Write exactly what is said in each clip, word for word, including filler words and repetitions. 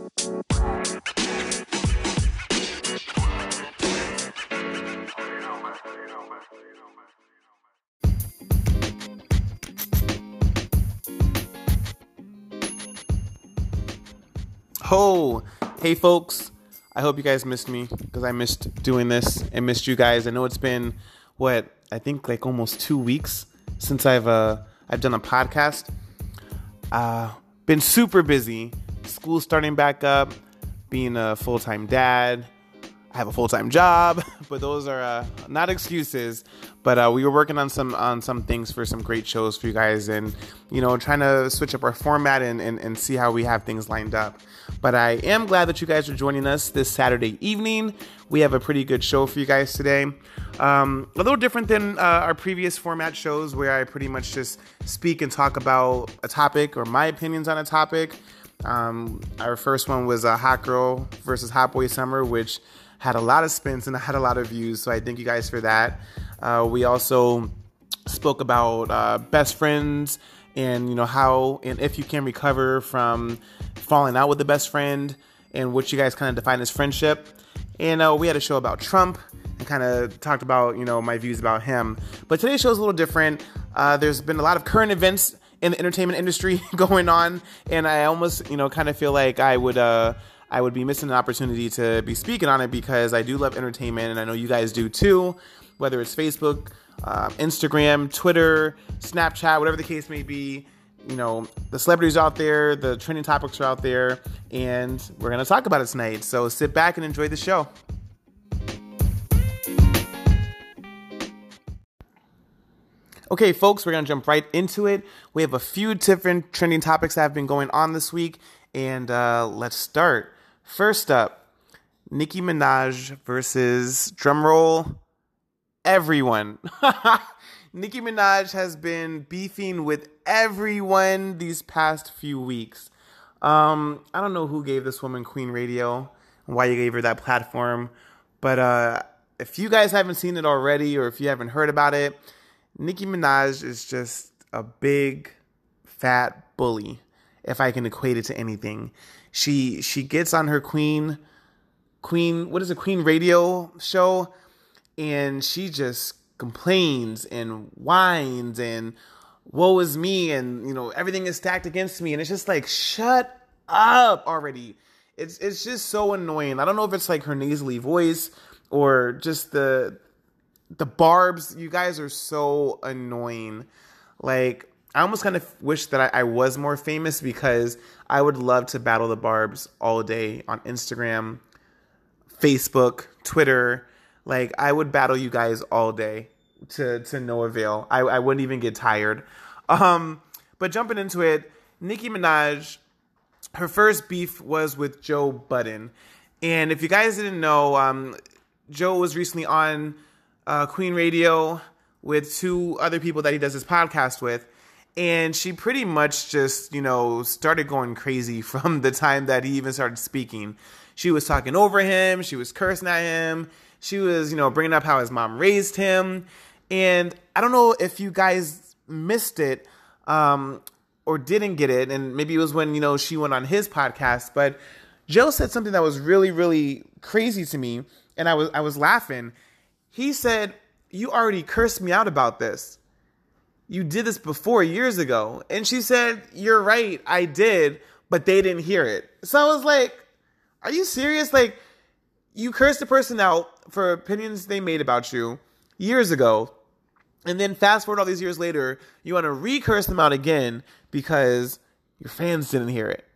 Oh, hey folks. I hope you guys missed me because I missed doing this and missed you guys. I know it's been, what, I think like almost two weeks since I've uh, I've done a podcast. Uh, been super busy. School starting back up, being a full-time dad. I have a full-time job, but those are uh, not excuses. But uh, we were working on some on some things for some great shows for you guys, and you know, trying to switch up our format and, and, and see how we have things lined up. But I am glad that you guys are joining us this Saturday evening. We have a pretty good show for you guys today. Um, a little different than uh, our previous format shows, where I pretty much just speak and talk about a topic or my opinions on a topic. Um, our first one was a Hot Girl versus Hot Boy Summer, which had a lot of spins and I had a lot of views, so I thank you guys for that. Uh, we also spoke about uh, best friends and, you know, how and if you can recover from falling out with the best friend and what you guys kind of define as friendship. And uh, we had a show about Trump and kind of talked about, you know, my views about him. But today's show is a little different. Uh, there's been a lot of current events in the entertainment industry going on, and I almost, you know, kind of feel like I would... Uh, I would be missing an opportunity to be speaking on it because I do love entertainment, and I know you guys do too, whether it's Facebook, uh, Instagram, Twitter, Snapchat, whatever the case may be. You know, the celebrities are out there, the trending topics are out there, and we're going to talk about it tonight. So sit back and enjoy the show. Okay, folks, we're going to jump right into it. We have a few different trending topics that have been going on this week, and uh, let's start. First up, Nicki Minaj versus, drumroll, everyone. Nicki Minaj has been beefing with everyone these past few weeks. Um, I don't know who gave this woman Queen Radio and why you gave her that platform, but uh, if you guys haven't seen it already or if you haven't heard about it, Nicki Minaj is just a big, fat bully, if I can equate it to anything. She she gets on her Queen, Queen, what is it, Queen Radio show, and she just complains and whines and woe is me, and, you know, everything is stacked against me, and it's just like, shut up already. It's it's just so annoying. I don't know if it's like her nasally voice or just the the barbs. You guys are so annoying. Like, I almost kind of wish that I, I was more famous because I would love to battle the barbs all day on Instagram, Facebook, Twitter. Like, I would battle you guys all day to, to no avail. I, I wouldn't even get tired. Um, but jumping into it, Nicki Minaj, her first beef was with Joe Budden. And if you guys didn't know, um, Joe was recently on uh, Queen Radio with two other people that he does his podcast with. And she pretty much just, you know, started going crazy from the time that he even started speaking. She was talking over him. She was cursing at him. She was, you know, bringing up how his mom raised him. And I don't know if you guys missed it um, or didn't get it. And maybe it was when, you know, she went on his podcast. But Joe said something that was really, really crazy to me. And I was, I was laughing. He said, "You already cursed me out about this. You did this before years ago." And she said, "You're right, I did, but they didn't hear it." So I was like, are you serious? Like, you cursed the person out for opinions they made about you years ago. And then fast forward all these years later, you want to re-curse them out again because your fans didn't hear it.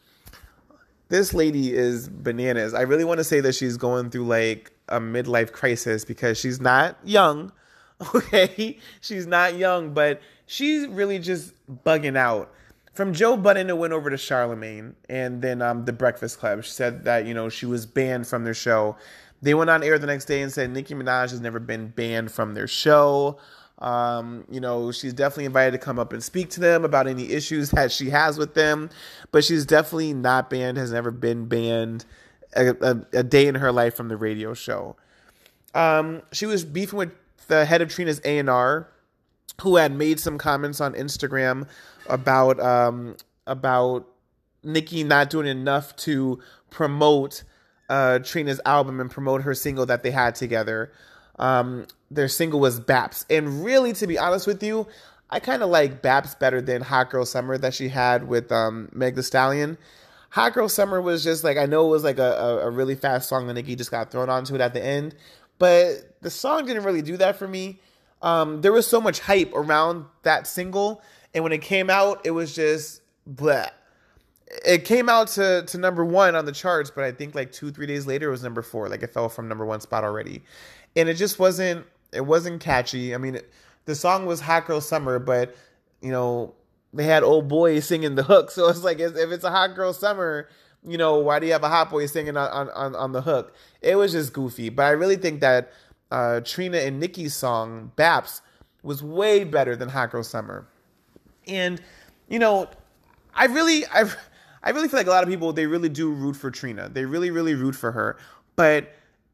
This lady is bananas. I really want to say that she's going through like a midlife crisis because she's not young. Okay, she's not young, but she's really just bugging out. From Joe Budden, it went over to Charlemagne, and then um, The Breakfast Club. She said that, you know, she was banned from their show. They went on air the next day and said Nicki Minaj has never been banned from their show. Um, you know, she's definitely invited to come up and speak to them about any issues that she has with them, but she's definitely not banned, has never been banned a, a, a day in her life from the radio show. Um, she was beefing with the head of Trina's A and R, who had made some comments on Instagram about um, about Nicki not doing enough to promote uh, Trina's album and promote her single that they had together. Um, their single was Baps. And really, to be honest with you, I kind of like Baps better than Hot Girl Summer that she had with um, Meg Thee Stallion. Hot Girl Summer was just like, I know it was like a, a, a really fast song that Nicki just got thrown onto it at the end. But the song didn't really do that for me. Um, there was so much hype around that single. And when it came out, it was just bleh. It came out to, to number one on the charts, but I think like two, three days later, it was number four. Like it fell from number one spot already. And it just wasn't, it wasn't catchy. I mean, it, the song was Hot Girl Summer, but, you know, they had old boys singing the hook. So it's like, if it's a Hot Girl Summer, you know, why do you have a hot boy singing on, on, on the hook? It was just goofy. But I really think that uh, Trina and Nicki's song, Baps, was way better than Hot Girl Summer. And, you know, I really, I, I really feel like a lot of people, they really do root for Trina. They really, really root for her. But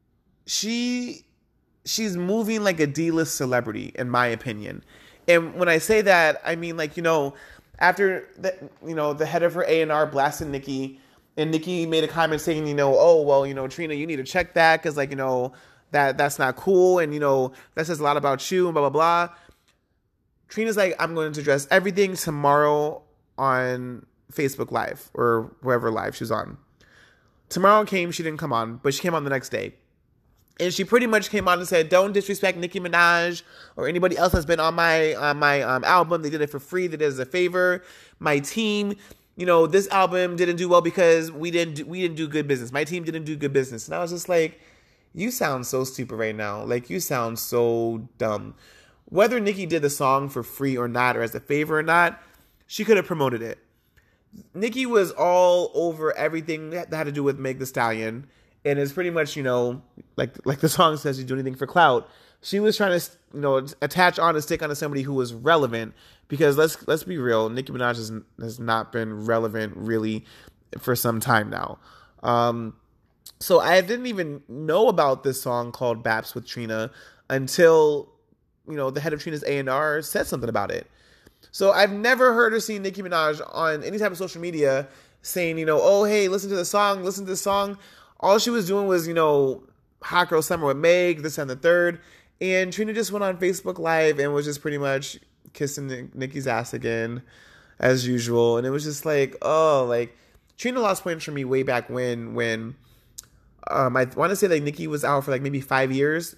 she, she's moving like a D-list celebrity, in my opinion. And when I say that, I mean, like, you know, after, the, you know, the head of her A and R blasted Nicki, and Nicki made a comment saying, you know, oh, well, you know, Trina, you need to check that because, like, you know, that that's not cool. And, you know, that says a lot about you and blah, blah, blah. Trina's like, I'm going to address everything tomorrow on Facebook Live or wherever live she was on. Tomorrow came, she didn't come on, but she came on the next day. And she pretty much came on and said, don't disrespect Nicki Minaj or anybody else that's been on my on my um, album. They did it for free. They did it as a favor. My team, you know, this album didn't do well because we didn't do, we didn't do good business. My team didn't do good business. And I was just like, you sound so stupid right now. Like, you sound so dumb. Whether Nicki did the song for free or not, or as a favor or not, she could have promoted it. Nicki was all over everything that had to do with Meg Thee Stallion. And it's pretty much, you know, like like the song says, you do anything for clout. She was trying to, you know, attach on and stick onto somebody who was relevant. Because let's let's be real, Nicki Minaj has, has not been relevant really for some time now. Um, so I didn't even know about this song called Baps with Trina until, you know, the head of Trina's A and R said something about it. So I've never heard or seen Nicki Minaj on any type of social media saying, you know, oh, hey, listen to the song, listen to the song. All she was doing was, you know, Hot Girl Summer with Meg, this and the third. And Trina just went on Facebook Live and was just pretty much kissing Nicki's ass again, as usual. And it was just like, oh, like, Trina lost points for me way back when, when um, I want to say like Nicki was out for like maybe five years.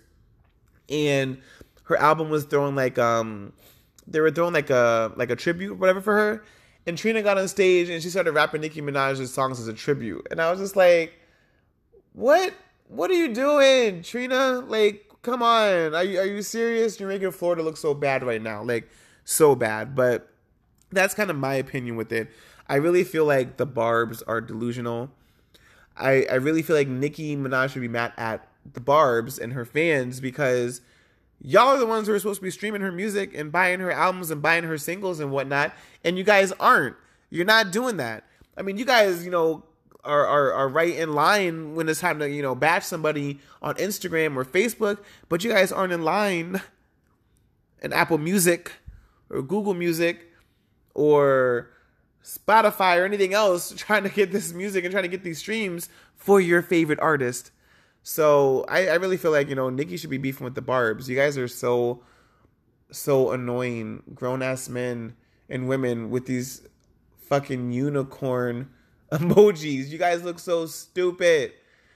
And her album was throwing like, um, they were throwing like a, like a tribute or whatever for her. And Trina got on stage and she started rapping Nicki Minaj's songs as a tribute. And I was just like, What? What are you doing, Trina? Like, come on. Are you, are you serious? You're making Florida look so bad right now. Like, so bad. But that's kind of my opinion with it. I really feel like the Barbs are delusional. I, I really feel like Nicki Minaj should be mad at the Barbs and her fans because y'all are the ones who are supposed to be streaming her music and buying her albums and buying her singles and whatnot. And you guys aren't. You're not doing that. I mean, you guys, you know, Are, are are right in line when it's time to, you know, bash somebody on Instagram or Facebook, but you guys aren't in line in Apple Music or Google Music or Spotify or anything else trying to get this music and trying to get these streams for your favorite artist. So I, I really feel like, you know, Nicki should be beefing with the Barbs. You guys are so, so annoying. Grown-ass men and women with these fucking unicorn emojis. You guys look so stupid.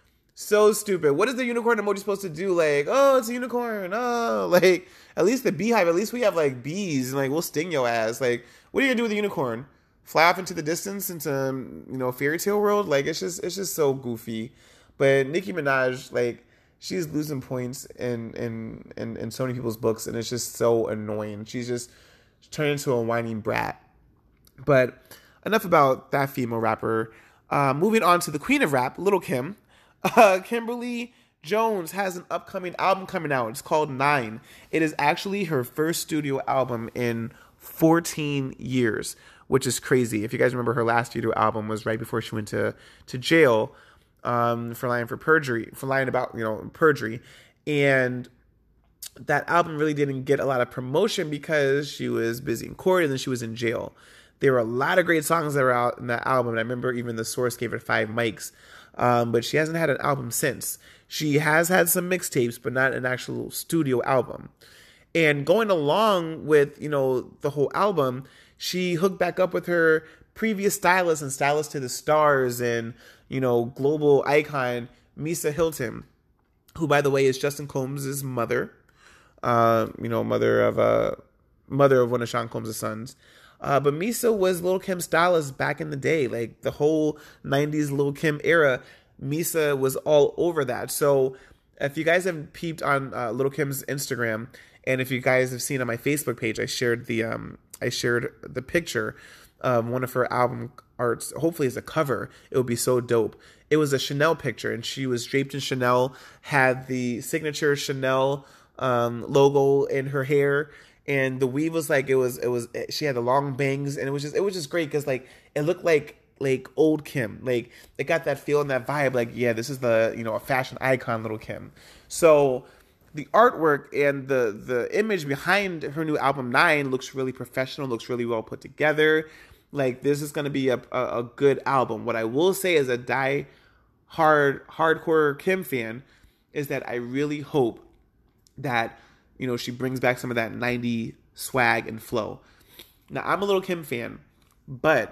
So stupid. What is the unicorn emoji supposed to do? Like, oh, it's a unicorn. Oh, like, at least the beehive, at least we have, like, bees. And, like, we'll sting your ass. Like, what are you going to do with a unicorn? Fly off into the distance into, you know, fairy tale world? Like, it's just, it's just so goofy. But Nicki Minaj, like, she's losing points in, in, in, in so many people's books. And it's just so annoying. She's just turned into a whining brat. But enough about that female rapper. Uh, moving on to the queen of rap, Lil' Kim. Uh, Kimberly Jones has an upcoming album coming out. It's called Nine. It is actually her first studio album in fourteen years, which is crazy. If you guys remember, her last studio album was right before she went to, to jail um, for lying for perjury, for lying about, you know, perjury. And that album really didn't get a lot of promotion because she was busy in court and then she was in jail. There were a lot of great songs that were out in that album. And I remember even The Source gave it five mics. Um, but she hasn't had an album since. She has had some mixtapes, but not an actual studio album. And going along with, you know, the whole album, she hooked back up with her previous stylist and stylist to the stars and, you know, global icon, Misa Hilton, who, by the way, is Justin Combs' mother. Uh, you know, mother of uh, mother of one of Sean Combs' sons. Uh, but Misa was Lil' Kim's stylist back in the day. Like, the whole nineties Lil' Kim era, Misa was all over that. So, if you guys have peeped on uh, Lil' Kim's Instagram, and if you guys have seen on my Facebook page, I shared the um, I shared the picture of one of her album arts. Hopefully, as a cover, it would be so dope. It was a Chanel picture, and she was draped in Chanel, had the signature Chanel um, logo in her hair. And the weave was like, it was, it was, she had the long bangs, and it was just, it was just great. Cause like, it looked like, like old Kim, like it got that feel and that vibe. Like, yeah, this is the, you know, a fashion icon, little Kim. So the artwork and the, the image behind her new album Nine looks really professional, looks really well put together. Like, this is going to be a, a, a good album. What I will say as a die hard, hardcore Kim fan is that I really hope that, you know, she brings back some of that nineties swag and flow. Now, I'm a Lil' Kim fan, but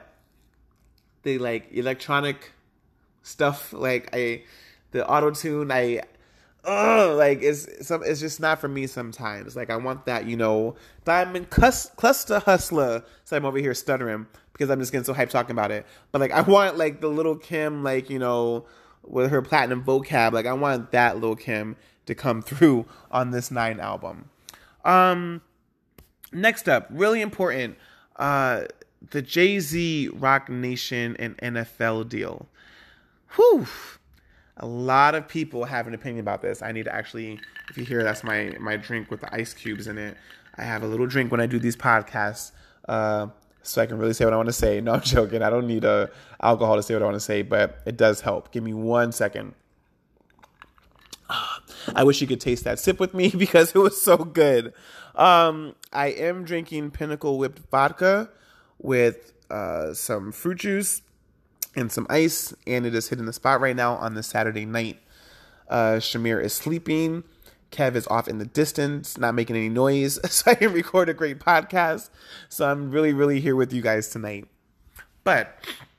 the, like, electronic stuff, like, I, the auto-tune, I, ugh, like, it's, some, it's just not for me sometimes. Like, I want that, you know, Diamond Cus- Cluster Hustler. So I'm over here stuttering because I'm just getting so hyped talking about it. But, like, I want, like, the Lil' Kim, like, you know, with her platinum vocab. Like, I want that Lil' Kim to come through on this Nine album. Um, next up, really important, uh, the Jay-Z, Roc Nation, and N F L deal. Whew. A lot of people have an opinion about this. I need to actually, if you hear, that's my, my drink with the ice cubes in it. I have a little drink when I do these podcasts, uh, so I can really say what I want to say. No, I'm joking. I don't need uh, alcohol to say what I want to say, but it does help. Give me one second. I wish you could taste that sip with me because it was so good. Um, I am drinking Pinnacle Whipped Vodka with uh, some fruit juice and some ice, and it is hitting the spot right now on this Saturday night. Uh, Shamir is sleeping. Kev is off in the distance, not making any noise, so I can record a great podcast. So I'm really, really here with you guys tonight. But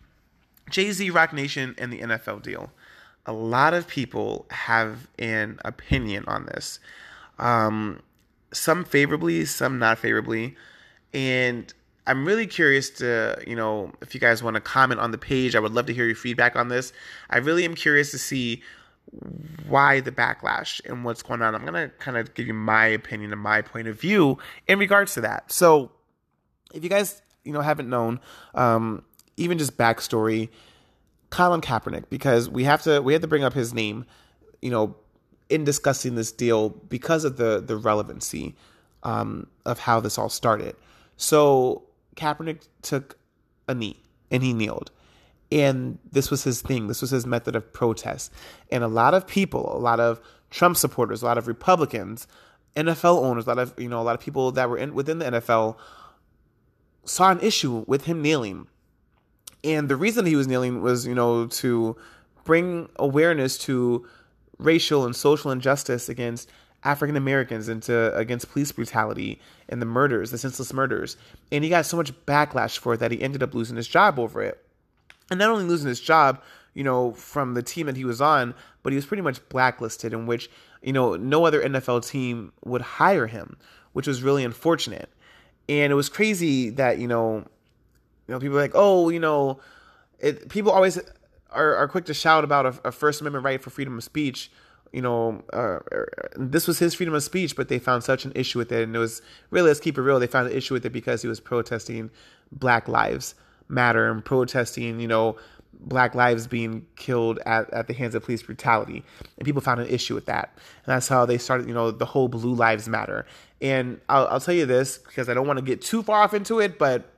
Jay-Z, Roc Nation, and the N F L deal. A lot of people have an opinion on this. Um, some favorably, some not favorably. And I'm really curious to, you know, if you guys want to comment on the page, I would love to hear your feedback on this. I really am curious to see why the backlash and what's going on. I'm going to kind of give you my opinion and my point of view in regards to that. So if you guys, you know, haven't known, um, even just backstory, Colin Kaepernick, because we have to we have to bring up his name, you know, in discussing this deal because of the the relevancy um, of how this all started. So Kaepernick took a knee and he kneeled, and this was his thing. This was his method of protest. And a lot of people, a lot of Trump supporters, a lot of Republicans, N F L owners, a lot of you know a lot of people that were in within the N F L saw an issue with him kneeling. And the reason he was kneeling was, you know, to bring awareness to racial and social injustice against African Americans and to against police brutality and the murders, the senseless murders. And he got so much backlash for it that he ended up losing his job over it. And not only losing his job, you know, from the team that he was on, but he was pretty much blacklisted, in which, you know, no other N F L team would hire him, which was really unfortunate. And it was crazy that, you know, You know, people are like, oh, you know, it, people always are, are quick to shout about a, a First Amendment right for freedom of speech. You know, uh, this was his freedom of speech, but they found such an issue with it. And it was really, let's keep it real, they found an issue with it because he was protesting Black Lives Matter and protesting, you know, Black lives being killed at, at the hands of police brutality. And people found an issue with that. And that's how they started, you know, the whole Blue Lives Matter. And I'll, I'll tell you this because I don't want to get too far off into it, but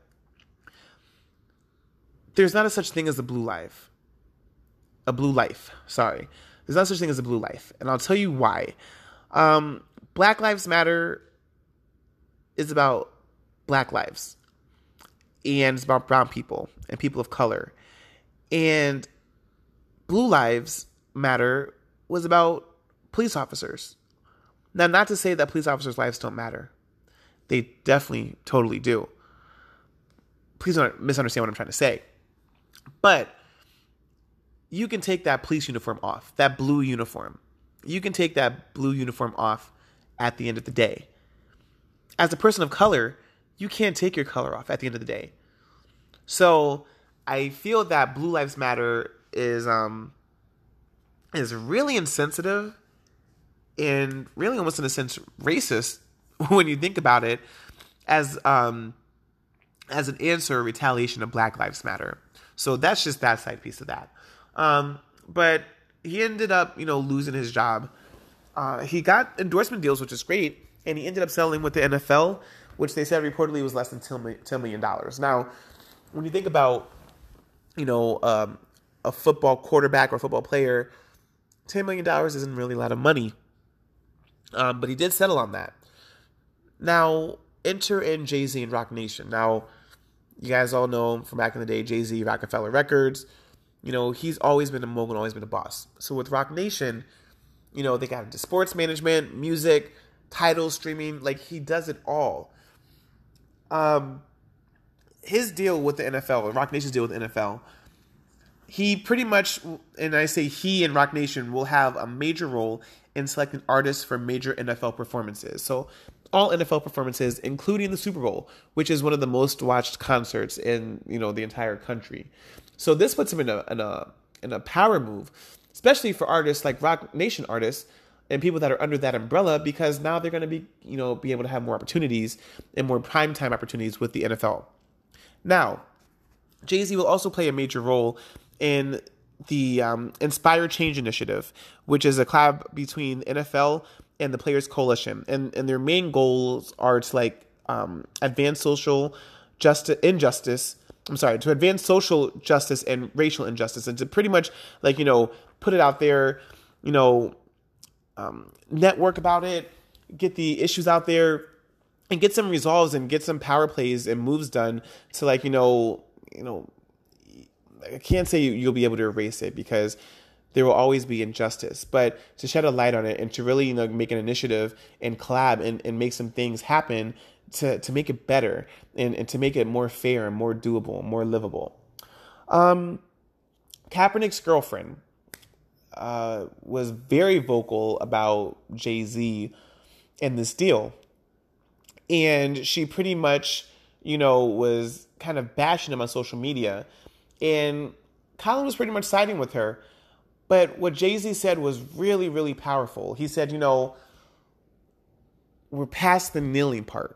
there's not a such thing as a blue life. A blue life, sorry. There's not such thing as a blue life. And I'll tell you why. Um, Black Lives Matter is about Black lives. and it's about brown people and people of color. And Blue Lives Matter was about police officers. Now, not to say that police officers' lives don't matter. They definitely totally do. Please don't misunderstand what I'm trying to say. But you can take that police uniform off, that blue uniform. You can take that blue uniform off at the end of the day. As a person of color, you can't take your color off at the end of the day. So I feel that Blue Lives Matter is um is really insensitive and really almost in a sense racist when you think about it as um as an answer or retaliation of Black Lives Matter. So that's just that side piece of that. Um, but he ended up, you know, losing his job. Uh, he got endorsement deals, which is great, and he ended up settling with the N F L, which they said reportedly was less than ten million dollars. Now, when you think about, you know, um, a football quarterback or a football player, ten million dollars isn't really a lot of money. Um, but he did settle on that. Now, enter in Jay-Z and Roc Nation. Now, you guys all know from back in the day, Jay-Z, Rockefeller Records. You know, he's always been a mogul, always been a boss. So with Roc Nation, you know, they got into sports management, music, title streaming. Like, he does it all. Um, his deal with the N F L, or Roc Nation's deal with the N F L, he pretty much, and I say he and Roc Nation, will have a major role in selecting artists for major N F L performances. So all N F L performances, including the Super Bowl, which is one of the most watched concerts in, you know, the entire country. So this puts him in a in a in a power move, especially for artists like Roc Nation artists and people that are under that umbrella, because now they're going to be, you know, be able to have more opportunities and more primetime opportunities with the N F L. Now, Jay-Z will also play a major role in the um, Inspire Change Initiative, which is a collab between the N F L and the Players Coalition. And, and their main goals are to like um, advance social justice, injustice. I'm sorry, to advance social justice and racial injustice, and to pretty much like, you know, put it out there, you know, um, network about it, get the issues out there, and get some resolves and get some power plays and moves done to like, you know, you know, I can't say you'll be able to erase it because there will always be injustice, but to shed a light on it and to really, you know, make an initiative and collab and, and make some things happen to, to make it better and, and to make it more fair and more doable, more livable. Um, Kaepernick's girlfriend uh, was very vocal about Jay-Z and this deal. And she pretty much, you know, was kind of bashing him on social media. And Colin was pretty much siding with her. But what Jay-Z said was really, really powerful. He said, you know, we're past the kneeling part.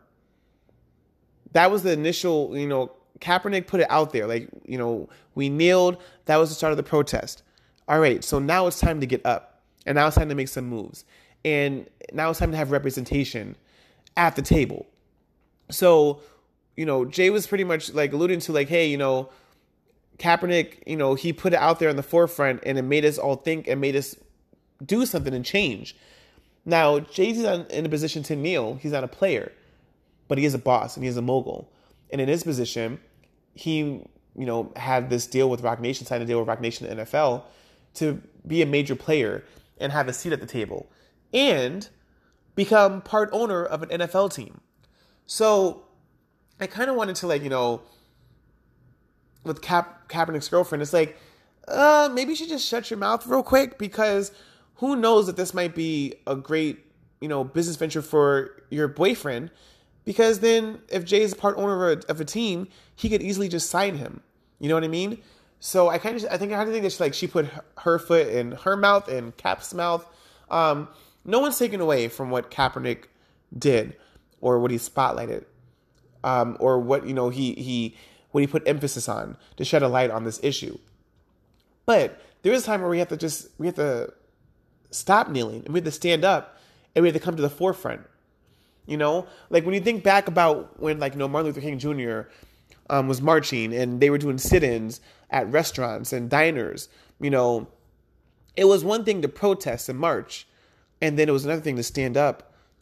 That was the initial, you know, Kaepernick put it out there. Like, you know, we kneeled. That was the start of the protest. All right, so now it's time to get up. And now it's time to make some moves. And now it's time to have representation at the table. So, you know, Jay was pretty much like alluding to like, hey, you know, Kaepernick, you know, he put it out there in the forefront and it made us all think and made us do something and change. Now, Jay-Z's not in a position to kneel. He's not a player, but he is a boss and he is a mogul. And in his position, he, you know, had this deal with Roc Nation, signed a deal with Roc Nation and N F L to be a major player and have a seat at the table and become part owner of an N F L team. So I kind of wanted to like, you know, with Ka- Kaepernick's girlfriend, it's like, uh, maybe you should just shut your mouth real quick because who knows that this might be a great, you know, business venture for your boyfriend. Because then if Jay is a part owner of a, of a team, he could easily just sign him. You know what I mean? So I kind of, I think, I think that she, like she put her, her foot in her mouth and Cap's mouth. Um, no one's taken away from what Kaepernick did or what he spotlighted, um, or what, you know, he, he, what he put emphasis on to shed a light on this issue. But there is a time where we have to just, we have to stop kneeling and we have to stand up and we have to come to the forefront. You know, like when you think back about when, like, you know, Martin Luther King Junior Um, was marching and they were doing sit-ins at restaurants and diners, you know, it was one thing to protest and march. And then it was another thing to stand up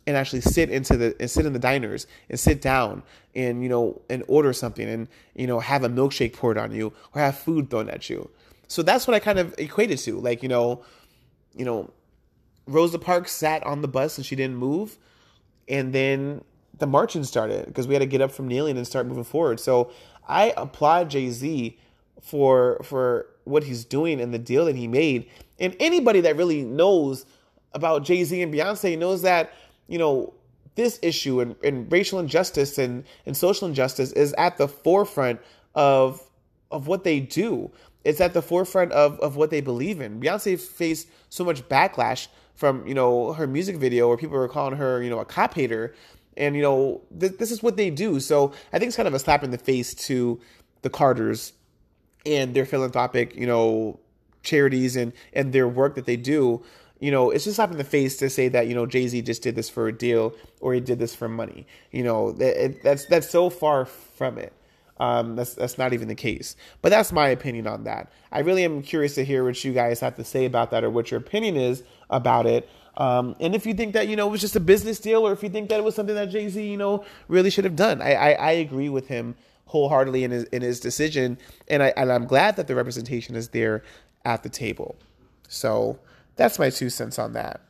and actually sit into the and sit in the diners and sit down and, you know, and order something and, you know, have a milkshake poured on you or have food thrown at you. So that's what I kind of equated to. Like, you know, you know, Rosa Parks sat on the bus and she didn't move. And then the marching started because we had to get up from kneeling and start moving forward. So I applaud Jay-Z for for what he's doing and the deal that he made. And anybody that really knows about Jay-Z and Beyonce knows that, you know, this issue and, and racial injustice and, and social injustice is at the forefront of of what they do. It's at the forefront of, of what they believe in. Beyonce faced so much backlash from, you know, her music video where people were calling her, you know, a cop hater. And, you know, th- this is what they do. So I think it's kind of a slap in the face to the Carters and their philanthropic, you know, charities and, and their work that they do. You know, it's just slap in the face to say that, you know, Jay-Z just did this for a deal or he did this for money. You know, it, that's that's so far from it. Um, that's that's not even the case. But that's my opinion on that. I really am curious to hear what you guys have to say about that or what your opinion is about it. Um, and if you think that, you know, it was just a business deal or if you think that it was something that Jay-Z, you know, really should have done. I, I, I agree with him wholeheartedly in his, in his decision. And, I, and I'm glad that the representation is there at the table. So that's my two cents on that.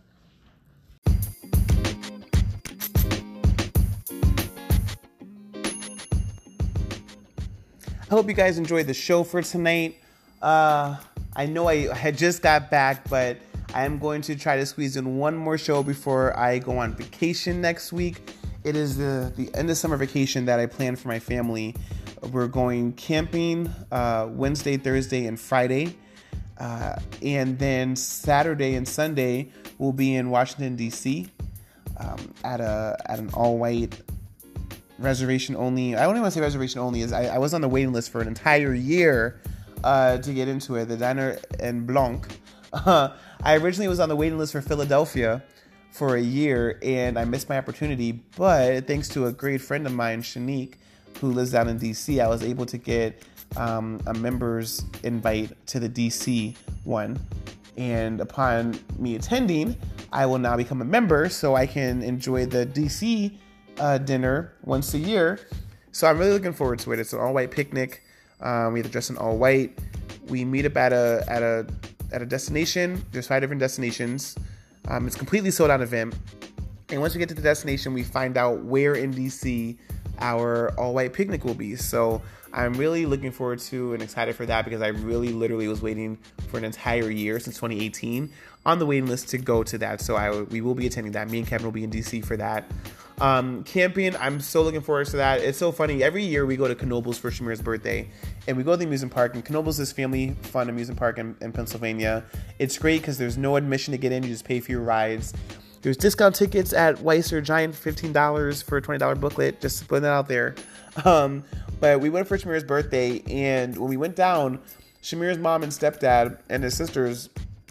I hope you guys enjoyed the show for tonight. Uh, I know I had just got back, but I am going to try to squeeze in one more show before I go on vacation next week. It is the, the end of summer vacation that I planned for my family. We're going camping uh, Wednesday, Thursday, and Friday. Uh, and then Saturday and Sunday, we'll be in Washington, D C um, at a at an all-white reservation only. I don't even want to say reservation only. Is I, I was on the waiting list for an entire year uh, to get into it. The Diner en Blanc. Uh, I originally was on the waiting list for Philadelphia for a year, and I missed my opportunity. But thanks to a great friend of mine, Shanique, who lives down in D C, I was able to get um, a member's invite to the D C one. And upon me attending, I will now become a member so I can enjoy the D C uh, dinner once a year. So I'm really looking forward to it. It's an all-white picnic. Um, we have to dress in all white. We meet up at a at a at a destination. There's five different destinations. Um, it's a completely sold out event. And once we get to the destination, we find out where in D C our all-white picnic will be. So I'm really looking forward to and excited for that because I really literally was waiting for an entire year since twenty eighteen on the waiting list to go to that. So I we will be attending that. Me and Kevin will be in D C for that. Um, camping, I'm so looking forward to that. It's so funny. Every year we go to Knoebels for Shamir's birthday, and we go to the amusement park. And Knoebels is family fun amusement park in, in Pennsylvania. It's great because there's no admission to get in. You just pay for your rides. There's discount tickets at Weiser Giant, fifteen dollars for a twenty dollars booklet. Just putting that out there. Um, but we went for Shamir's birthday, and when we went down, Shamir's mom and stepdad and his sisters,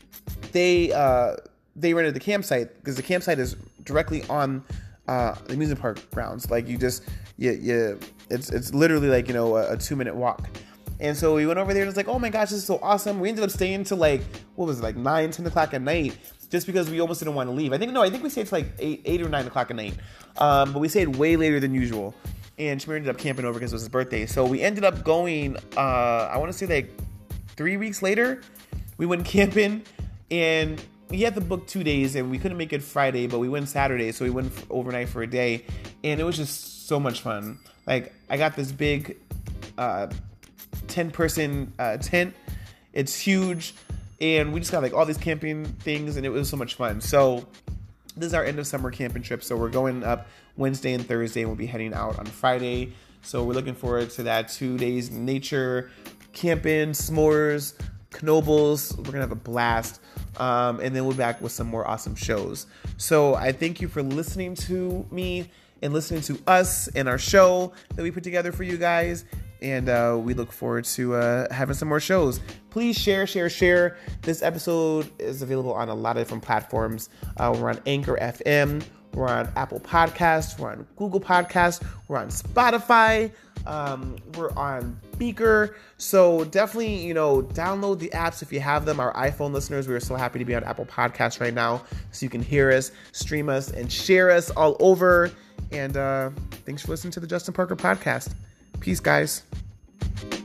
they uh, they rented the campsite because the campsite is directly on uh, the amusement park grounds. Like you just, you, you it's it's literally like, you know, a, a two minute walk. And so we went over there and it's like, oh my gosh, this is so awesome. We ended up staying till like, what was it, like nine, ten o'clock at night, just because we almost didn't want to leave. I think, no, I think we stayed till like eight, eight or nine o'clock at night. Um, but we stayed way later than usual. And Shamir ended up camping over because it was his birthday. So we ended up going, uh, I want to say like three weeks later, we went camping, and we had to book two days and we couldn't make it Friday, but we went Saturday. So we went for overnight for a day, and it was just so much fun. Like I got this big, uh, ten person uh, tent. It's huge, and we just got like all these camping things, and it was so much fun. So this is our end of summer camping trip. So we're going up Wednesday and Thursday, and we'll be heading out on Friday. So we're looking forward to that. Two days in nature, camping, s'mores, Knoebels. We're gonna have a blast, um, and then we'll be back with some more awesome shows. So I thank you for listening to me and listening to us and our show that we put together for you guys. And uh, we look forward to uh, having some more shows. Please share, share, share. This episode is available on a lot of different platforms. Uh, we're on Anchor F M. We're on Apple Podcasts. We're on Google Podcasts. We're on Spotify. Um, we're on Beaker. So definitely, you know, download the apps if you have them. Our iPhone listeners, we are so happy to be on Apple Podcasts right now. So you can hear us, stream us, and share us all over. And uh, thanks for listening to the Justin Parker Podcast. Peace, guys.